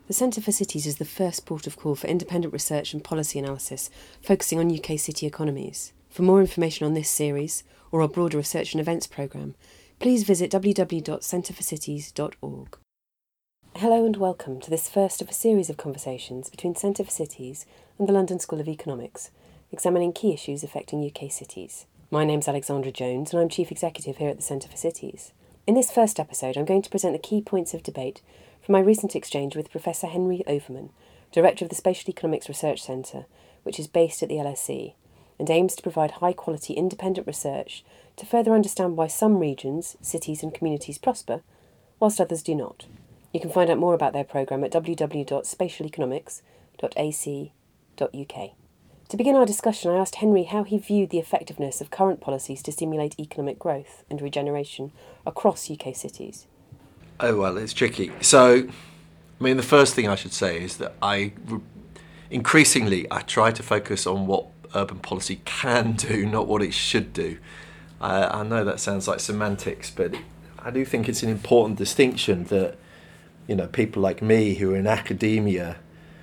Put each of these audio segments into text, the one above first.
The Centre for Cities is the first port of call for independent research and policy analysis focusing on UK city economies. For more information on this series, or our broader research and events programme, please visit www.centreforcities.org. Hello and welcome to this first of a series of conversations between Centre for Cities and the London School of Economics, examining key issues affecting UK cities. My name's Alexandra Jones and I'm Chief Executive here at the Centre for Cities. In this first episode, I'm going to present the key points of debate from my recent exchange with Professor Henry Overman, Director of the Spatial Economics Research Centre, which is based at the LSE, and aims to provide high-quality independent research to further understand why some regions, cities and communities prosper, whilst others do not. You can find out more about their programme at www.spatialeconomics.ac.uk. To begin our discussion, I asked Henry how he viewed the effectiveness of current policies to stimulate economic growth and regeneration across UK cities. Oh, well, it's tricky. So, the first thing I should say is that increasingly I try to focus on what urban policy can do, not what it should do. I know that sounds like semantics, but I do think it's an important distinction that, people like me who are in academia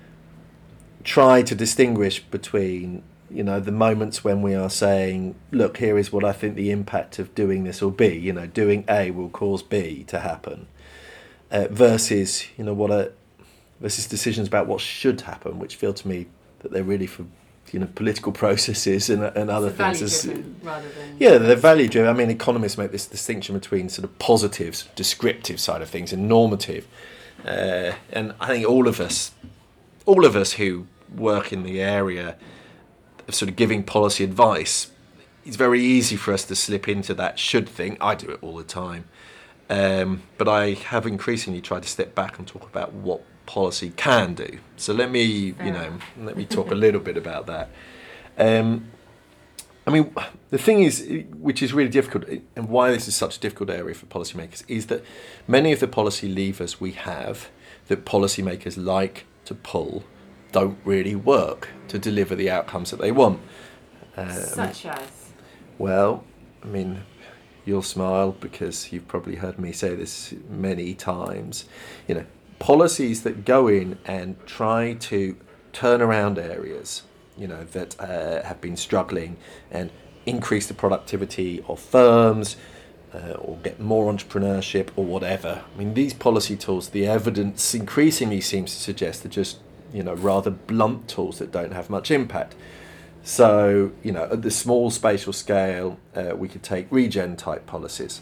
try to distinguish between, the moments when we are saying, look, here is what I think the impact of doing this will be, doing A will cause B to happen. Versus, versus decisions about what should happen, which feel to me that they're really for, political processes and other things. Rather than they're value driven. Economists make this distinction between sort of positives, descriptive side of things, and normative. And I think all of us who work in the area of sort of giving policy advice, it's very easy for us to slip into that should thing. I do it all the time. But I have increasingly tried to step back and talk about what policy can do. So let me talk a little bit about that. The thing is, which is really difficult, and why this is such a difficult area for policymakers, is that many of the policy levers we have that policymakers like to pull don't really work to deliver the outcomes that they want. Such as? Well, you'll smile because you've probably heard me say this many times. Policies that go in and try to turn around areas, that have been struggling and increase the productivity of firms or get more entrepreneurship or whatever. These policy tools, the evidence increasingly seems to suggest they're just, rather blunt tools that don't have much impact. So, at the small spatial scale, we could take regen type policies.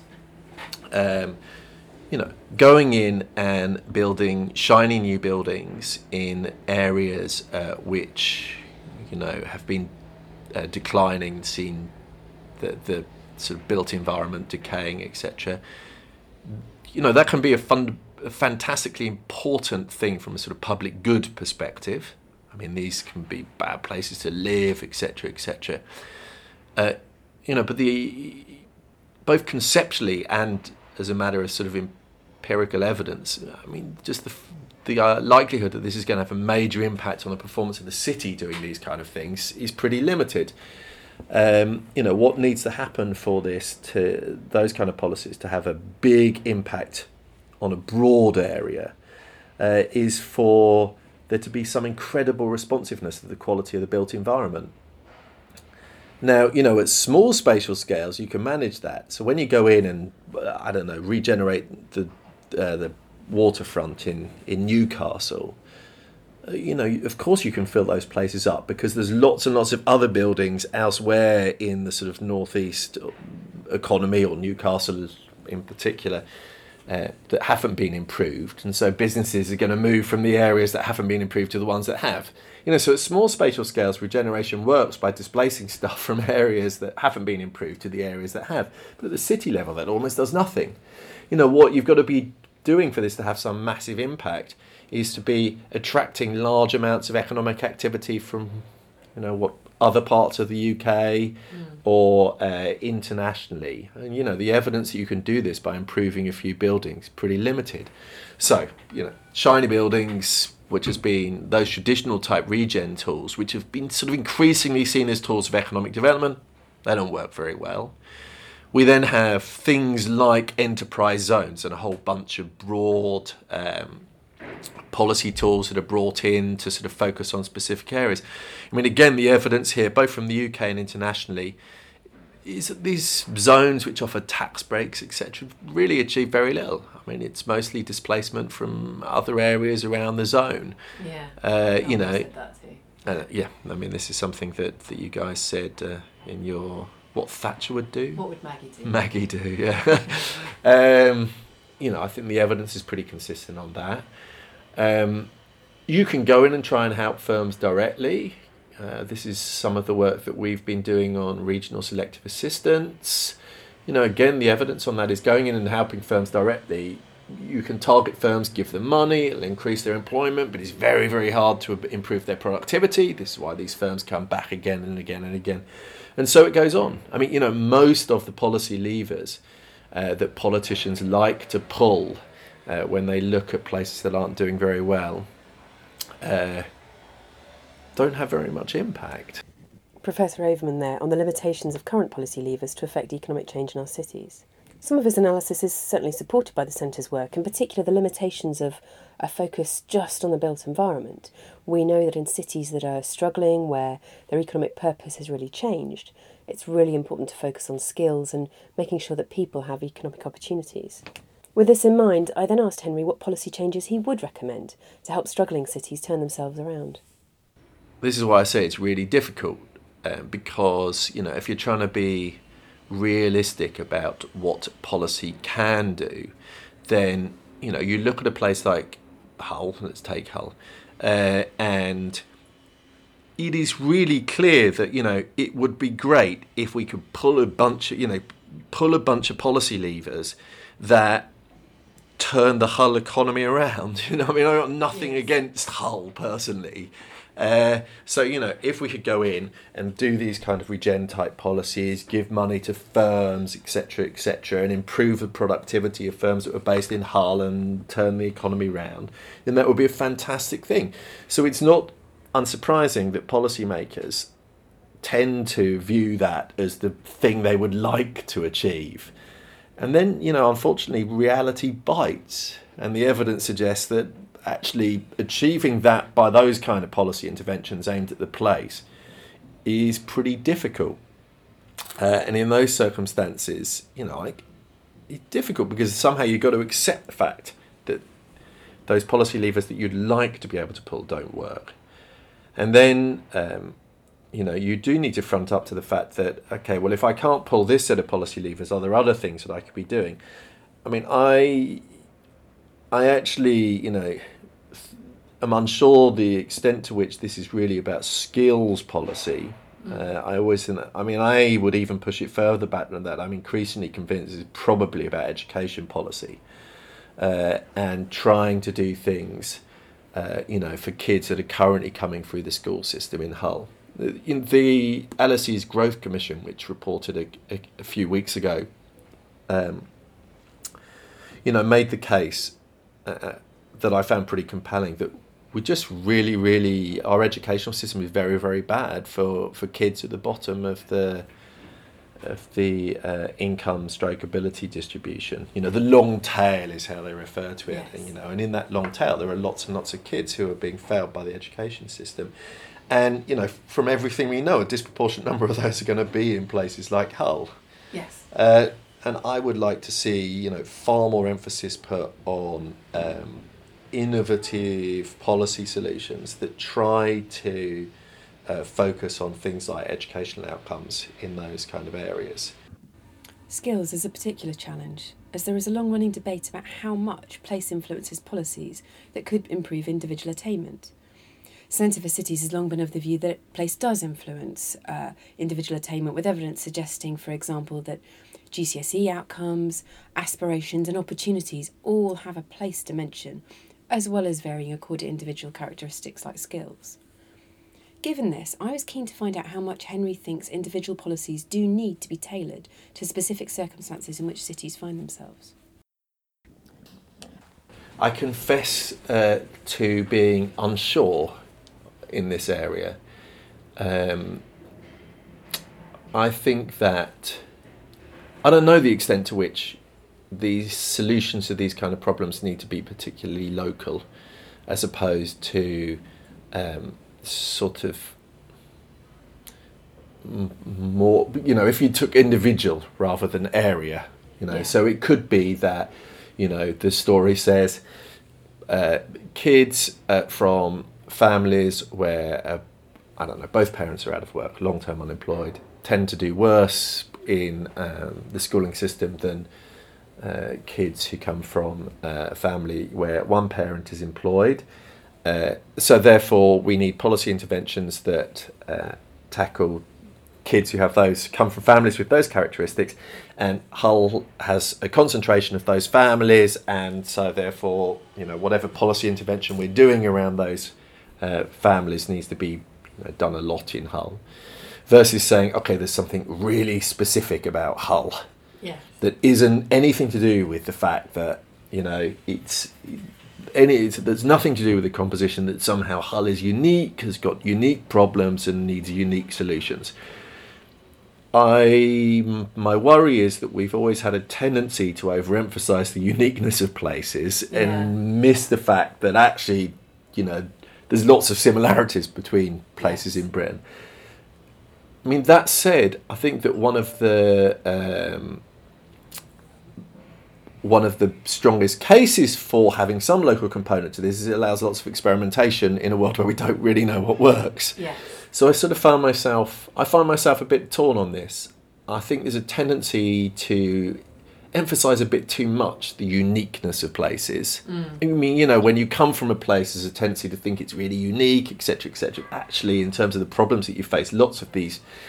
Going in and building shiny new buildings in areas which, have been declining, seen the sort of built environment decaying, etc. That can be a fantastically important thing from a sort of public good perspective. These can be bad places to live, etc., etc. But both conceptually and as a matter of sort of empirical evidence, just the likelihood that this is going to have a major impact on the performance of the city doing these kind of things is pretty limited. What needs to happen for those kind of policies to have a big impact on a broad area is for there to be some incredible responsiveness to the quality of the built environment. Now, at small spatial scales, you can manage that. So when you go in and, regenerate the waterfront in Newcastle, of course you can fill those places up because there's lots and lots of other buildings elsewhere in the sort of northeast economy, or Newcastle in particular, that haven't been improved, and so businesses are going to move from the areas that haven't been improved to the ones that have. So at small spatial scales, regeneration works by displacing stuff from areas that haven't been improved to the areas that have. But at the city level, that almost does nothing. What you've got to be doing for this to have some massive impact is to be attracting large amounts of economic activity from, what other parts of the UK or internationally. And, the evidence that you can do this by improving a few buildings is pretty limited. So, shiny buildings, which has been those traditional type regen tools, which have been sort of increasingly seen as tools of economic development, they don't work very well. We then have things like enterprise zones and a whole bunch of broad policy tools that are brought in to sort of focus on specific areas. I mean, again, the evidence here, both from the UK and internationally, is that these zones which offer tax breaks, etc., really achieve very little. I mean, it's mostly displacement from other areas around the zone. Yeah. You know, said that too. yeah. I mean, this is something that you guys said in your what Thatcher would do. What would Maggie do? Maggie do, yeah. You know, I think the evidence is pretty consistent on that. You can go in and try and help firms directly. This is some of the work that we've been doing on regional selective assistance. You know, again, the evidence on that is going in and helping firms directly. You can target firms, give them money, it'll increase their employment, but it's very, very hard to improve their productivity. This is why these firms come back again and again and again. And so it goes on. I mean, you know, most of the policy levers that politicians like to pull when they look at places that aren't doing very well don't have very much impact. Professor Overman there on the limitations of current policy levers to affect economic change in our cities. Some of his analysis is certainly supported by the Centre's work, in particular the limitations of a focus just on the built environment. We know that in cities that are struggling, where their economic purpose has really changed, it's really important to focus on skills and making sure that people have economic opportunities. With this in mind, I then asked Henry what policy changes he would recommend to help struggling cities turn themselves around. This is why I say it's really difficult, because, you know, if you're trying to be realistic about what policy can do, then, you know, you look at a place like Hull, let's take Hull, and it is really clear that, you know, it would be great if we could pull a bunch of policy levers that turn the Hull economy around. You know, I mean, I've got nothing against Hull personally. So, you know, if we could go in and do these kind of regen type policies, give money to firms, etc., and improve the productivity of firms that were based in Hull and turn the economy round, then that would be a fantastic thing. So it's not unsurprising that policymakers tend to view that as the thing they would like to achieve. And then, you know, unfortunately, reality bites, and the evidence suggests that actually achieving that by those kind of policy interventions aimed at the place is pretty difficult. And in those circumstances, you know, like, it's difficult because somehow you've got to accept the fact that those policy levers that you'd like to be able to pull don't work. And then, you know, you do need to front up to the fact that, okay, well, if I can't pull this set of policy levers, are there other things that I could be doing? I mean, I actually, you know, am unsure the extent to which this is really about skills policy. I always think that, I mean, I would even push it further back than that. I'm increasingly convinced it's probably about education policy and trying to do things, you know, for kids that are currently coming through the school system in Hull. In the LSE's Growth Commission, which reported a few weeks ago, you know, made the case that I found pretty compelling, that we just really, our educational system is very, very bad for kids at the bottom of the income stroke ability distribution. You know, the long tail is how they refer to it. Yes. You know, and in that long tail there are lots and lots of kids who are being failed by the education system. And, you know, from everything we know, a disproportionate number of those are going to be in places like Hull. Yes. And I would like to see, you know, far more emphasis put on innovative policy solutions that try to focus on things like educational outcomes in those kind of areas. Skills is a particular challenge, as there is a long-running debate about how much place influences policies that could improve individual attainment. Centre for Cities has long been of the view that place does influence individual attainment, with evidence suggesting, for example, that GCSE outcomes, aspirations and opportunities all have a place dimension, as well as varying according to individual characteristics like skills. Given this, I was keen to find out how much Henry thinks individual policies do need to be tailored to specific circumstances in which cities find themselves. I confess to being unsure in this area. I think that I don't know the extent to which these solutions to these kind of problems need to be particularly local. as opposed to sort of more, if you took individual rather than area, so it could be that, the story says kids from families where, I don't know, both parents are out of work, long-term unemployed, tend to do worse in the schooling system than kids who come from a family where one parent is employed. So therefore we need policy interventions that tackle kids who come from families with those characteristics, and Hull has a concentration of those families, and so therefore whatever policy intervention we're doing around those families needs to be done a lot in Hull, versus saying, okay, there's something really specific about Hull that isn't anything to do with the fact that there's nothing to do with the composition, that somehow Hull is unique, has got unique problems and needs unique solutions. My worry is that we've always had a tendency to overemphasize the uniqueness of places and miss the fact that actually, there's lots of similarities between places in Britain. I mean, that said, I think that one of the strongest cases for having some local component to this is it allows lots of experimentation in a world where we don't really know what works. Yes. So I sort of find myself a bit torn on this. I think there's a tendency to emphasise a bit too much the uniqueness of places. I mean, when you come from a place, there's a tendency to think it's really unique, etc., etc. Actually, in terms of the problems that you face, lots of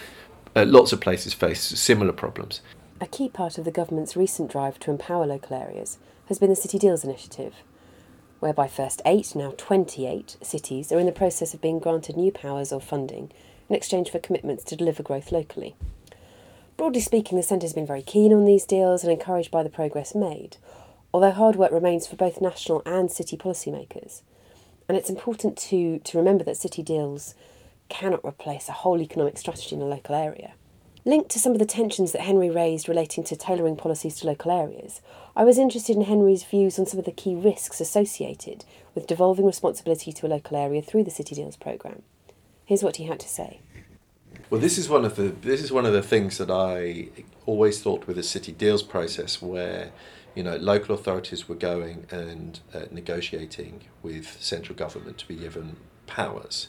places face similar problems. A key part of the government's recent drive to empower local areas has been the City Deals initiative, whereby first 8, now 28 cities are in the process of being granted new powers or funding in exchange for commitments to deliver growth locally. Broadly speaking, the Centre has been very keen on these deals and encouraged by the progress made, although hard work remains for both national and city policymakers. And it's important to remember that City Deals cannot replace a whole economic strategy in a local area. Linked to some of the tensions that Henry raised relating to tailoring policies to local areas, I was interested in Henry's views on some of the key risks associated with devolving responsibility to a local area through the City Deals programme. Here's what he had to say. Well, this is one of the things that I always thought with the City Deals process, where local authorities were going and negotiating with central government to be given powers.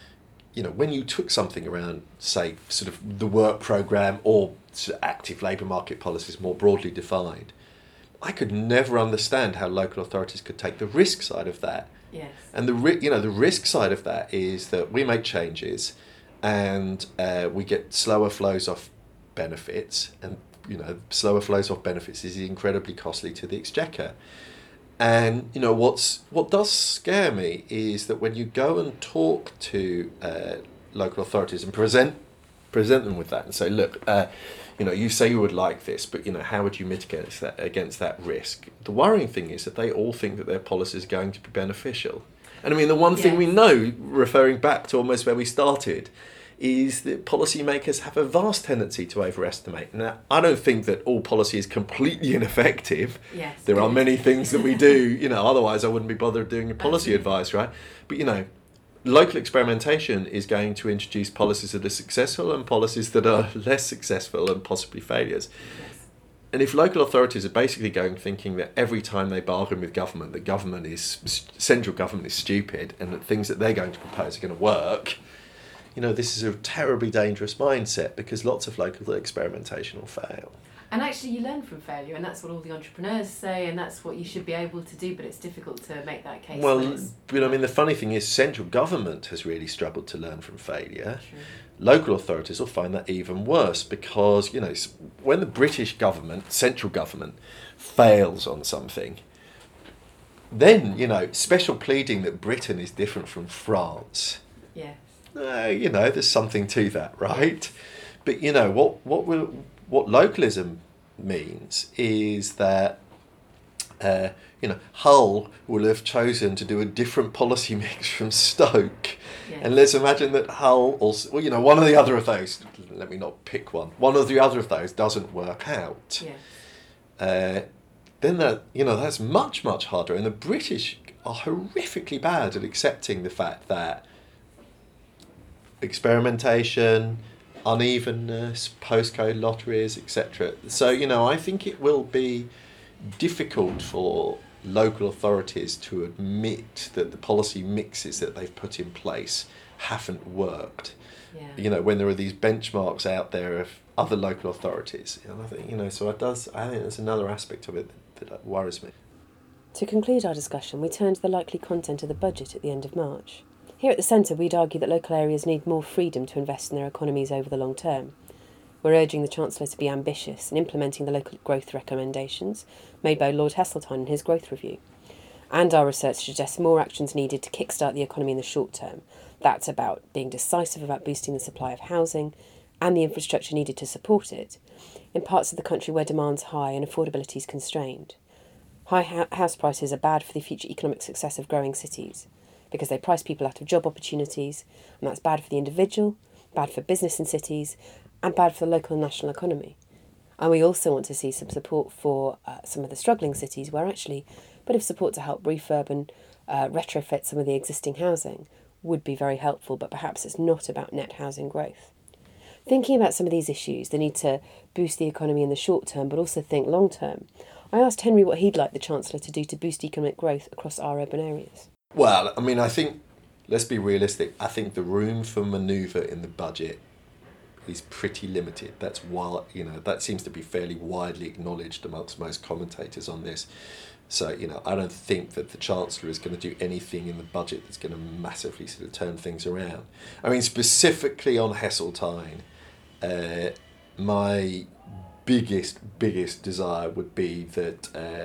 When you took something around, say, sort of the work programme or active labour market policies more broadly defined, I could never understand how local authorities could take the risk side of that. Yes. And the risk side of that is that we make changes and we get slower flows off benefits, and slower flows off benefits is incredibly costly to the exchequer. And what does scare me is that when you go and talk to local authorities and present them with that and say, look, you say you would like this, but how would you mitigate against that risk? The worrying thing is that they all think that their policy is going to be beneficial. And I mean, the one thing we know, referring back to almost where we started, is that policymakers have a vast tendency to overestimate. Now, I don't think that all policy is completely ineffective. Yes. There are many things that we do, otherwise I wouldn't be bothered doing a policy advice, right? But, local experimentation is going to introduce policies that are successful and policies that are less successful and possibly failures. Yes. And if local authorities are basically thinking that every time they bargain with government, central government is stupid and that things that they're going to propose are going to work, this is a terribly dangerous mindset, because lots of local experimentation will fail. And actually you learn from failure, and that's what all the entrepreneurs say, and that's what you should be able to do, but it's difficult to make that case. Well, the funny thing is central government has really struggled to learn from failure. True. Local authorities will find that even worse, because, when the British government, central government, fails on something, then, special pleading that Britain is different from France. Yeah. There's something to that, right? But what localism means is that Hull will have chosen to do a different policy mix from Stoke, and let's imagine that Hull also, one or the other of those. Let me not pick one. One or the other of those doesn't work out. Yeah. Then that's much harder, and the British are horrifically bad at accepting the fact that experimentation, unevenness, postcode lotteries, etc. So, I think it will be difficult for local authorities to admit that the policy mixes that they've put in place haven't worked. Yeah. When there are these benchmarks out there of other local authorities. And I think, so I think there's another aspect of it that worries me. To conclude our discussion, we turn to the likely content of the budget at the end of March. Here at the Centre, we'd argue that local areas need more freedom to invest in their economies over the long term. We're urging the Chancellor to be ambitious in implementing the local growth recommendations made by Lord Heseltine in his growth review. And our research suggests more actions needed to kickstart the economy in the short term. That's about being decisive about boosting the supply of housing and the infrastructure needed to support it in parts of the country where demand's high and affordability is constrained. High house prices are bad for the future economic success of growing cities because they price people out of job opportunities, and that's bad for the individual, bad for business in cities, and bad for the local and national economy. And we also want to see some support for some of the struggling cities where actually a bit of support to help refurb and retrofit some of the existing housing would be very helpful, but perhaps it's not about net housing growth. Thinking about some of these issues, the need to boost the economy in the short term, but also think long term, I asked Henry what he'd like the Chancellor to do to boost economic growth across our urban areas. Well, I think, let's be realistic, I think the room for manoeuvre in the budget is pretty limited. That's why, that seems to be fairly widely acknowledged amongst most commentators on this. So, I don't think that the Chancellor is going to do anything in the budget that's going to massively sort of turn things around. I mean, specifically on Heseltine, my biggest desire would be that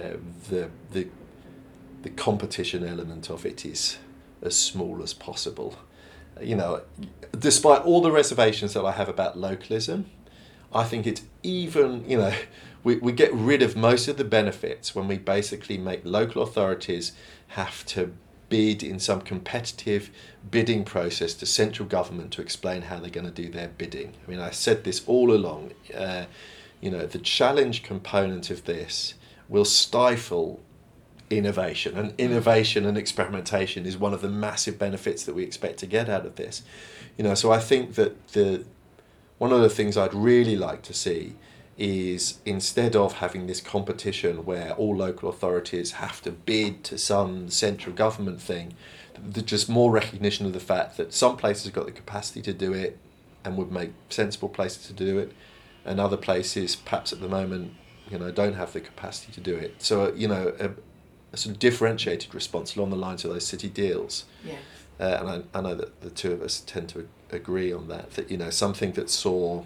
the competition element of it is as small as possible. Despite all the reservations that I have about localism, I think it's even, we get rid of most of the benefits when we basically make local authorities have to bid in some competitive bidding process to central government to explain how they're going to do their bidding. I mean, I said this all along, the challenge component of this will stifle innovation, and experimentation is one of the massive benefits that we expect to get out of this. So I think that one of the things I'd really like to see is, instead of having this competition where all local authorities have to bid to some central government thing, just more recognition of the fact that some places have got the capacity to do it and would make sensible places to do it, and other places perhaps at the moment don't have the capacity to do it. So a sort of differentiated response along the lines of those city deals. Yeah. And I know that the two of us tend to agree on that something that saw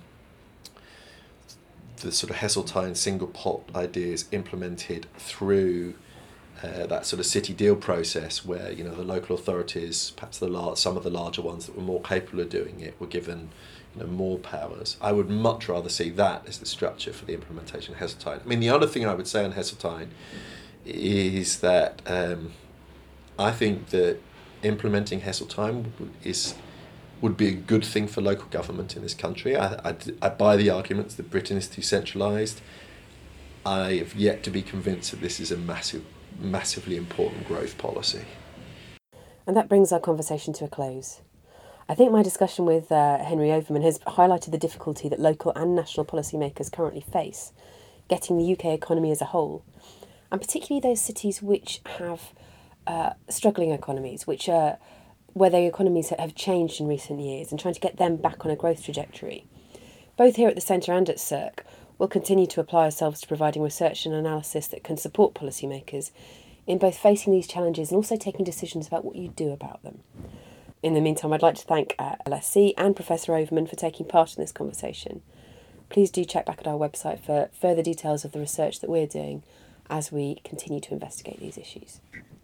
the sort of Heseltine single pot ideas implemented through that sort of city deal process, where the local authorities, perhaps some of the larger ones that were more capable of doing it, were given more powers. I would much rather see that as the structure for the implementation of Heseltine. I mean, the other thing I would say on Heseltine is that I think that implementing Heseltine would be a good thing for local government in this country. I buy the arguments that Britain is too centralised. I have yet to be convinced that this is a massively important growth policy. And that brings our conversation to a close. I think my discussion with Henry Overman has highlighted the difficulty that local and national policymakers currently face getting the UK economy as a whole, and particularly those cities which have struggling economies, where their economies have changed in recent years, and trying to get them back on a growth trajectory. Both here at the Centre and at CERC, we'll continue to apply ourselves to providing research and analysis that can support policymakers in both facing these challenges and also taking decisions about what you do about them. In the meantime, I'd like to thank LSC and Professor Overman for taking part in this conversation. Please do check back at our website for further details of the research that we're doing as we continue to investigate these issues.